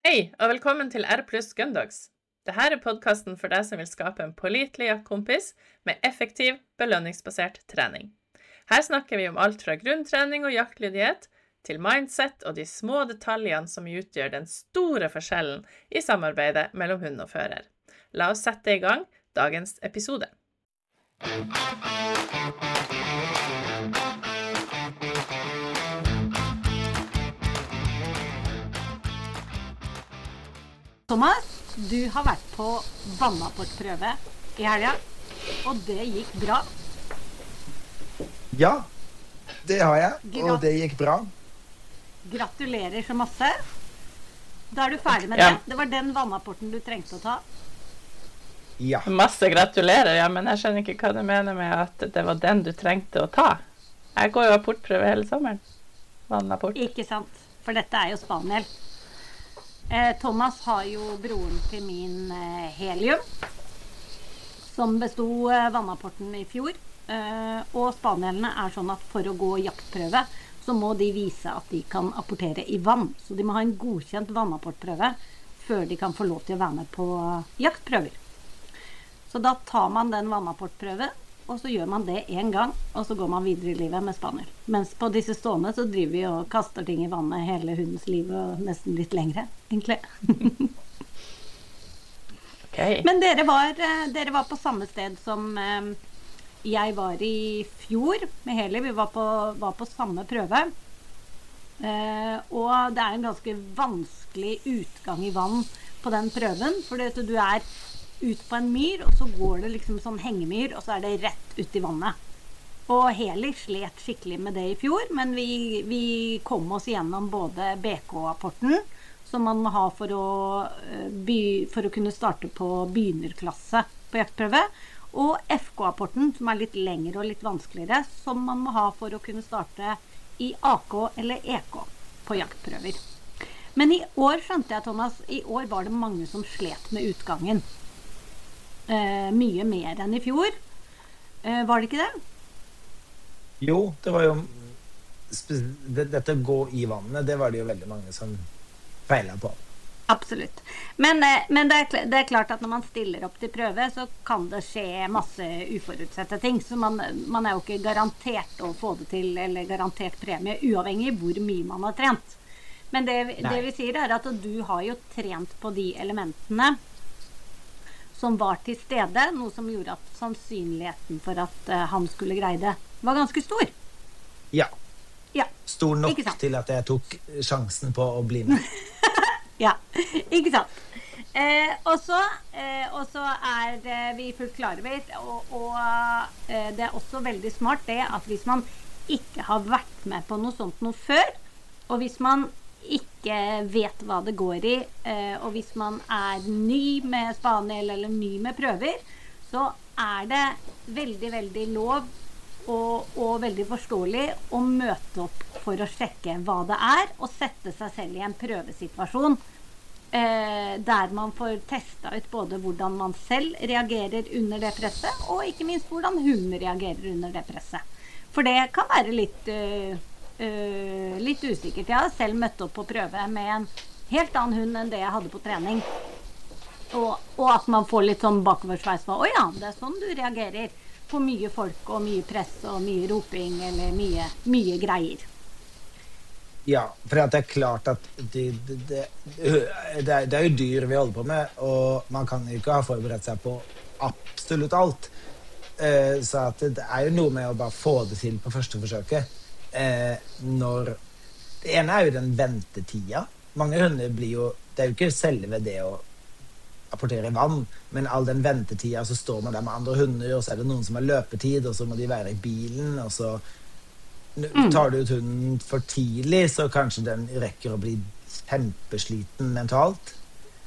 Hei, og velkommen til R pluss Gundogs. Dette podcasten for deg som vil skape en pålitelig jaktkompis med effektiv, belønningsbasert trening. Her snakker vi om alt fra grunntrening og jaktlydighet til mindset og de små detaljene som utgjør den store forskjellen i samarbeidet mellom hund og fører. La oss sette i gang dagens episode. Thomas, du har vært på vannapportprøve i helga, og det gikk bra. Ja, det har jeg, og det gikk bra. Gratulerer så masse. Da er du ferdig med det. Det var den vannapporten du trengte å ta. Ja. Masse gratulerer, ja, men jeg skjønner ikke hva du mener med at det var den du trengte å ta. Jeg går jo apportprøve hele sommeren. Vannapport. Ikke sant, for dette er jo Spaniel. Thomas har jo broren til min Helium, som bestod vannapporten i fjor. Og spanielene er sånn at for å gå jaktprøve, så må de vise at de kan apportere i vann. Så de må ha en godkjent vannapportprøve før de kan få lov til å være med på jaktprøver. Så da tar man den vannapportprøve, og så gjør man det en gang, og så går man videre i livet med spaniel. Mens på disse stående så driver vi og kaster ting i vannet hele hundens liv, og nesten litt lengre, egentlig. Okay. Men dere var på samme sted som jeg var i fjor med Heli. Vi var på samme prøve. Og det er en ganske vanskelig utgang i vann på den prøven, fordi at du er ut på en myr, og så går det liksom sånn hengemyr, og så er det rett ut i vannet. Og Heli slet skikkelig med det i fjor, men vi kom oss gjennom både BK-apporten, som man må ha for å kunne starte på begynnerklasse på jaktprøve, og FK-apporten, som er litt lengre og litt vanskeligere, som man må ha for å kunne starte i AK eller EK på jaktprøver. Men i år, skjønte jeg, Thomas, i år var det mange som slet med utgangen. Mye mer enn i fjor. Var det ikke det? Jo, det var jo dette gå i vannet, det var det jo veldig mange som feilet på. Absolutt. Men det er klart at når man stiller opp til prøve, så kan det skje masse uforutsette ting, så man er jo ikke garantert å få det til, eller garantert premie, uavhengig hvor mye man har trent. Men det vi sier er at du har jo trent på de elementene som var til stede, noe som gjorde at sannsynligheten for at han skulle greie det var ganske stor. Ja. Ja. Stor nok til at jeg tok sjansen på å bli med. Ja, ikke sant. Og så er vi fullt klare ved, og det er også veldig smart det at hvis man ikke har vært med på noe sånt noe før, og hvis man ikke vet hva det går i, og hvis man er ny med spaniel eller ny med prøver, så er det veldig, veldig lov og veldig forståelig å møte opp for å sjekke hva det er, og sette seg selv i en prøvesituasjon der man får testet ut både hvordan man selv reagerer under det presset, og ikke minst hvordan hunden reagerer under det presset. For det kan være litt usikkert. Jeg har selv møtt opp på prøve med en helt annen hund enn det jeg hadde på trening. Og at man får litt sånn bakoversveis på, ja, det er sånn du reagerer på mye folk og mye press og mye roping eller mye greier. Ja, for det er klart at det er jo dyr vi holder på med, og man kan jo ikke ha forberedt seg på absolutt alt. Så at det er jo noe med å bare få det til på første forsøket. Det ene er jo den ventetida. Mange hunder blir jo, det er jo ikke selve det å apportere i vann, men all den ventetida, så står man der med andre hunder, og så er det noen som har løpetid, og så må de være i bilen, og så tar du ut hunden for tidlig, så kanskje den rekker å bli kjempesliten mentalt.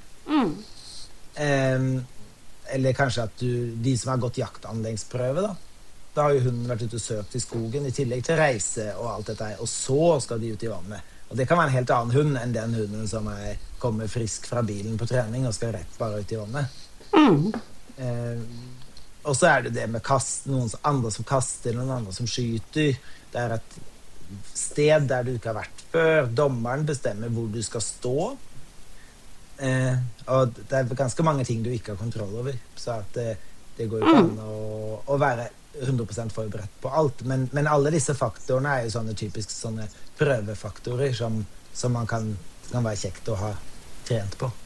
Eller kanskje at de som har gått jaktanleggsprøve, da har jo hunden vært ute og søkt i skogen i tillegg til reise og alt dette her, og så skal de ut i vannet. Og det kan være en helt annen hund enn den hunden som kommer frisk fra bilen på trening og skal rett bare ut i vannet. Og så er det det med kast, noen andre som kaster, noen andre som skyter. Det er et sted der du ikke har vært før. Dommeren bestemmer hvor du skal stå. Og det ganske mange ting du ikke har kontroll over, så at det går jo ikke an å være 100% forberedt på alt, men alle disse faktorene jo sånne typisk sånne prøvefaktorer som man kan være kjekt å ha trent på.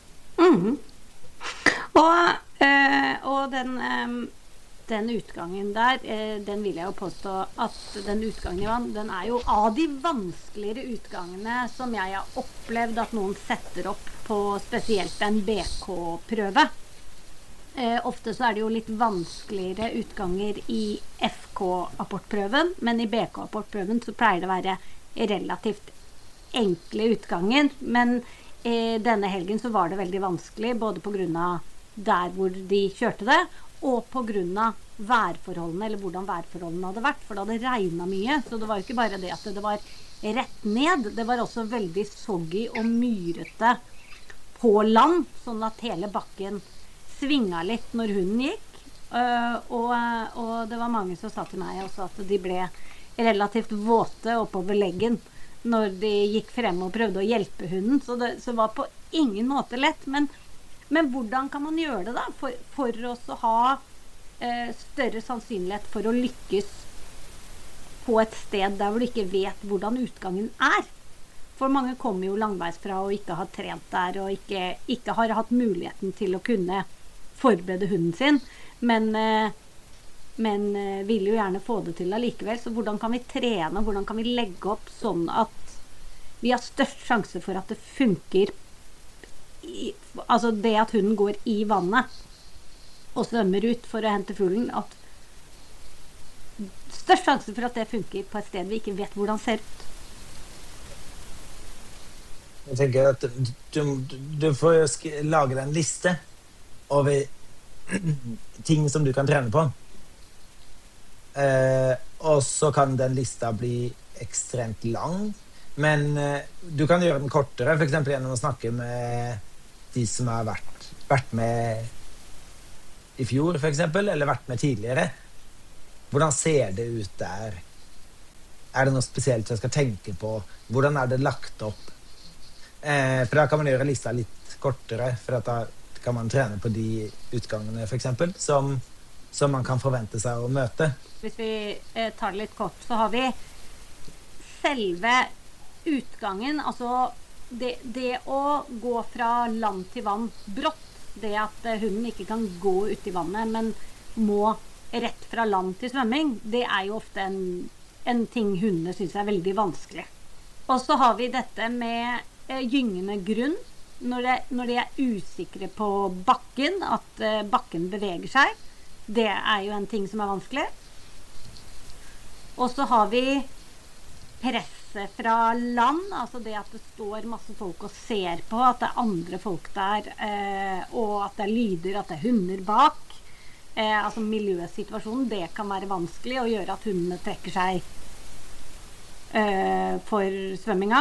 Og den utgangen der, den vil jeg jo påstå at den utgangen i vann, den jo av de vanskeligere utgangene som jeg har opplevd at noen setter opp på spesielt en BK-prøve. Ofte så det jo litt vanskeligere utganger i FK-apportprøven, men i BK-apportprøven så pleier det å være relativt enkle utganger, men denne helgen så var det veldig vanskelig, både på grunn av der hvor de kjørte det, og på grunn av værforholdene, eller hvordan værforholdene hadde vært, for det hadde regnet mye, så det var jo ikke bare det at det var rett ned, det var også veldig soggy og myrete på land, sånn at hele bakken svinga litt når hunden gikk, og det var mange som sa til meg også at de ble relativt våte oppover leggen når de gikk frem og prøvde å hjelpe hunden, så det var på ingen måte lett, men hvordan kan man gjøre det da, for oss å ha større sannsynlighet for å lykkes på et sted der hvor du ikke vet hvordan utgangen For mange kommer jo langveisfra og ikke har trent der, og ikke har hatt muligheten til å kunne forberede hunden sin, men vil jo gjerne få det til allikevel. Så hvordan kan vi trene, hvordan kan vi legge opp sånn at vi har størst sjanse for at det funker, altså det at hunden går i vannet og svømmer ut for å hente fuglen, at størst sjanse for at det funker på et sted vi ikke vet hvordan ser ut. Jeg tenker at du får jo lage en liste over ting som du kan trene på. Og så kan den lista bli ekstremt lang, men du kan gjøre den kortere, for eksempel gjennom å snakke med de som har vært med i fjor, for eksempel, eller vært med tidligere. Hvordan ser det ut der? Det noe spesielt jeg skal tenke på? Hvordan det lagt opp? For da kan man gjøre lista litt kortere, for da kan man trene på de utgangene, for eksempel, som man kan forvente seg å møte. Hvis vi tar det litt kort, så har vi selve utgangen, altså det å gå fra land til vann brått, det at hunden ikke kan gå ut i vannet, men må rett fra land til svømming, det jo ofte en ting hundene synes veldig vanskelig. Og så har vi dette med gyngende grunn, når de usikre på bakken, at bakken beveger seg. Det jo en ting som vanskelig. Og så har vi presset fra land, altså det at det står masse folk og ser på, at det andre folk der, og at det lyder, at det hunder bak. Altså miljøsituasjonen, det kan være vanskelig å gjøre at hundene trekker seg for svømminga.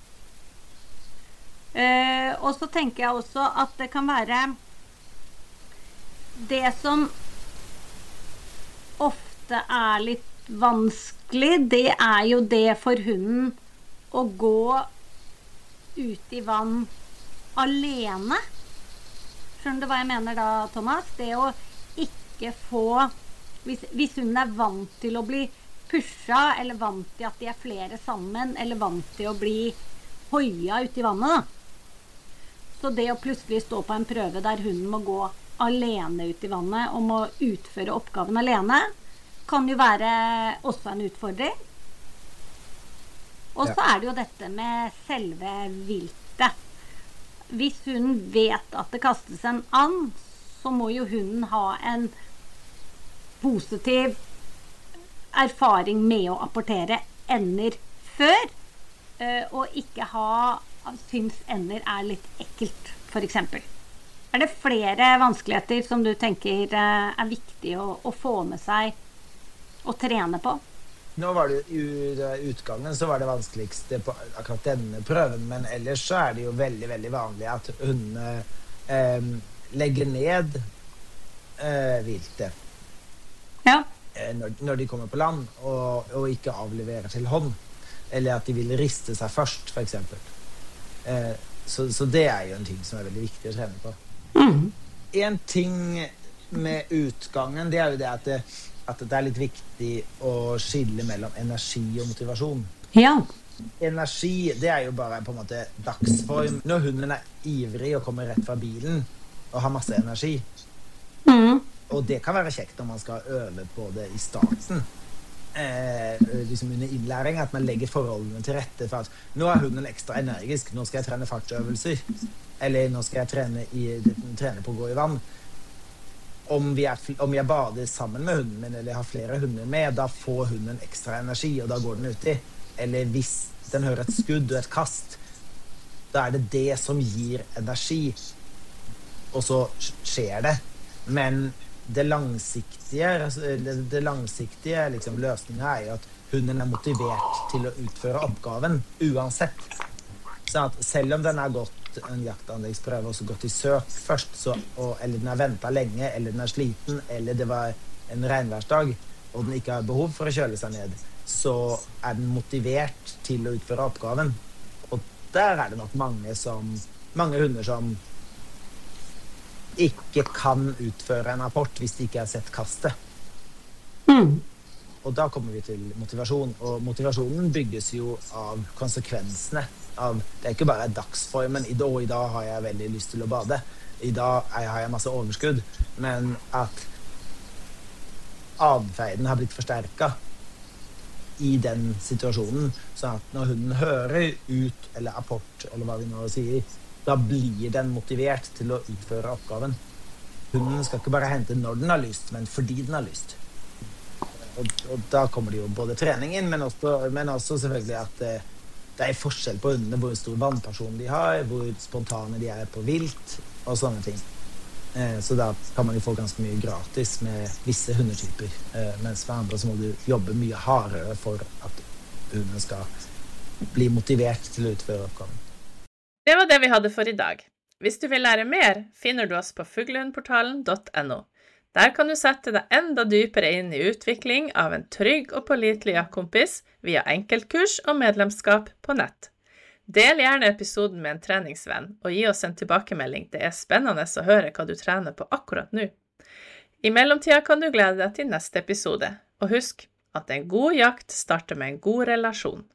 Og så tenker jeg også at det kan være det som ofte litt vanskelig, det jo det for hunden å gå ut i vann alene. Skjønner du hva jeg mener da, Thomas? Det å ikke få, hvis hunden vant til å bli pusha, eller vant til at de flere sammen, eller vant til å bli hoia ut i vannet da. Så det å plutselig stå på en prøve der hunden må gå alene ut i vannet og må utføre oppgaven alene, kan jo være også en utfordring. Og så det jo dette med selve viltet. Hvis hunden vet at det kastes en and, så må jo hunden ha en positiv erfaring med å apportere ender før, og ikke synes ender litt ekkelt, for eksempel. Det flere vanskeligheter som du tenker viktig å få med seg og trene på? Nå var det i utgangen så var det vanskeligste på akkurat denne prøven, men ellers så det jo veldig, veldig vanlig at hundene legger ned viltet. Ja. Når de kommer på land og ikke avleverer til hånd, eller at de vil riste seg først, for eksempel. Så det jo en ting som veldig viktig å trene på. En ting med utgangen, det jo det at det litt viktig å skille mellom energi og motivasjon. Ja. Energi, det jo bare på en måte dagsform. Når hunden ivrig og kommer rett fra bilen og har masse energi. Og det kan være kjekt når man skal øve på det i starten. Liksom under innlæring, at man legger forholdene til rette for at nå hunden ekstra energisk, nå skal jeg trene fartsøvelser, eller nå skal jeg trene på å gå i vann. Om jeg bader sammen med hunden min, eller har flere hunder med, da får hunden ekstra energi, og da går den uti. Eller hvis den hører et skudd og et kast, da det som gir energi, og så skjer det. Men det langsiktige liksom, løsningen jo at hunden motivert til å utføre oppgaven uansett. Sånn at selv om den gått en jaktanleggsprøve og så gått i søk først, eller den ventet lenge, eller den sliten, eller det var en regnværsdag, og den ikke har behov for å kjøle seg ned, så den motivert til å utføre oppgaven. Og der det nok mange hunder som ikke kan utføre en rapport hvis de ikke har sett kastet. Og da kommer vi til motivasjon, og motivasjonen bygges jo av konsekvensene. Det ikke bare dagsformen, i dag har jeg veldig lyst til å bade, i dag har jeg masse overskudd, men at adferden har blitt forsterket i den situasjonen, sånn at når hunden hører ut, eller apport, eller hva vi nå sier, da blir den motivert til å utføre oppgaven. Hunden skal ikke bare hente når den har lyst, men fordi den har lyst. Og da kommer det jo både trening inn, men også selvfølgelig at det forskjell på hundene, hvor stor vannperson de har, hvor spontane de på vilt, og sånne ting. Så da kan man jo få ganske mye gratis med visse hundetyper, mens for andre så må du jobbe mye hardere for at hunden skal bli motivert til å utføre oppgaven. Det var det vi hadde for i dag. Hvis du vil lære mer, finner du oss på fuglehundportalen.no. Der kan du sette deg enda dypere inn i utvikling av en trygg og pålitelig jaktkompis via enkeltkurs og medlemskap på nett. Del gjerne episoden med en treningsvenn, og gi oss en tilbakemelding. Det spennende å høre hva du trener på akkurat nå. I mellomtida kan du glede deg til neste episode, og husk at en god jakt starter med en god relasjon.